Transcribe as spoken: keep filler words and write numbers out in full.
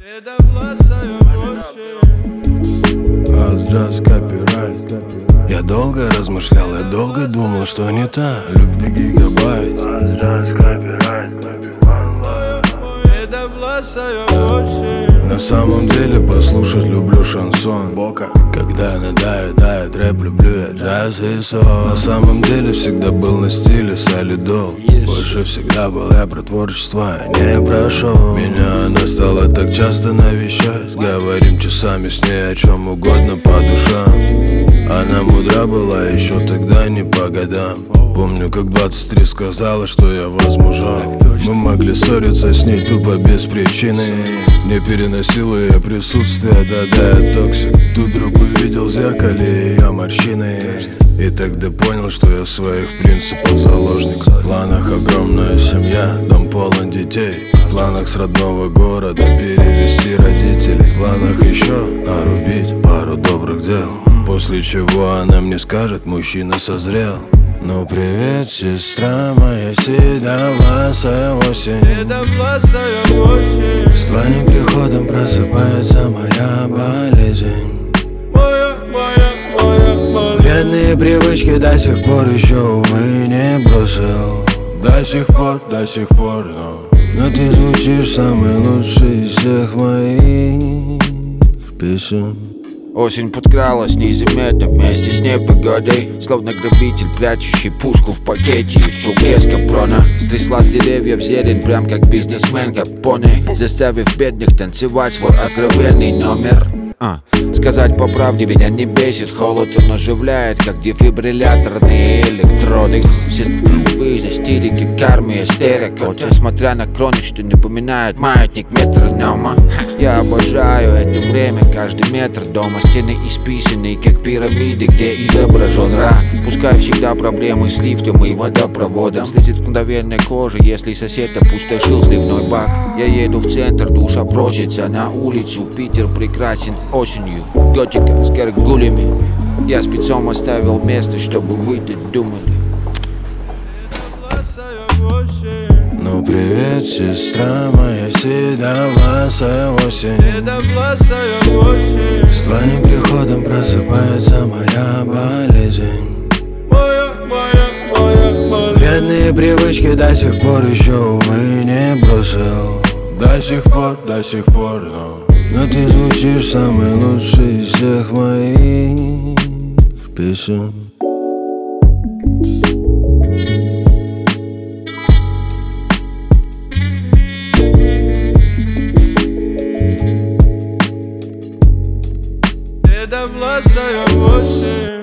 Just copyright. Я долго размышлял, я долго думал, что не так. Любви гигабайт. Just copyright. На самом деле послушать люблю шансон Бока. Когда надоедает рэп, люблю я джаз и сол. На самом деле всегда был на стиле солидол. Больше всегда был я про творчество, я не прошел. Меня она стала так часто навещать. Говорим часами с ней о чем угодно по душам. Она мудра была еще тогда не по годам. Помню, как двадцать три сказала, что я возмужал. Мы могли ссориться с ней тупо без причины. Не переносила ее присутствие, да-да, я токсик. Тут вдруг увидел в зеркале ее морщины. И тогда понял, что я своих принципов заложник. В планах огромная семья, дом полон детей. В планах с родного города перевести родителей. В планах еще нарубить пару добрых дел. После чего она мне скажет, мужчина созрел. Ну привет, сестра моя седовласая осень. С твоим приходом просыпается моя болезнь. Вредные привычки до сих пор еще, увы, не бросил. До сих пор, до сих пор, но Но ты звучишь самый лучший из всех моих песен. Осень подкралась незаметно вместе с непогодой. Словно грабитель, прячущий пушку в пакете. Шуге с капрона стрясла с деревьев зелень, прям как бизнесмен Капоне, заставив бедных танцевать свой откровенный номер. А, сказать по правде, меня не бесит холод, он оживляет, как дефибрилляторные электроды. Все с истерики, кармы, истерика. Несмотря на кроны, что напоминает маятник метронома. Я обожаю это время, каждый метр дома. Стены исписанные, как пирамиды, где изображен Ра. Пускай всегда проблемы с лифтом и водопроводом. Слезет мгновенная кожа, если сосед опустошил сливной бак. Я еду в центр, душа просится на улицу. Питер прекрасен осенью, готика с горгулями. Я спецом оставил место, чтобы вы думали. Ну привет, сестра моя седовласая осень. С твоим приходом просыпается моя болезнь. Вредные привычки до сих пор еще, увы, не бросил. До сих пор, до сих пор, но Но ты звучишь самый лучший из всех моих песен. Седовласая осень.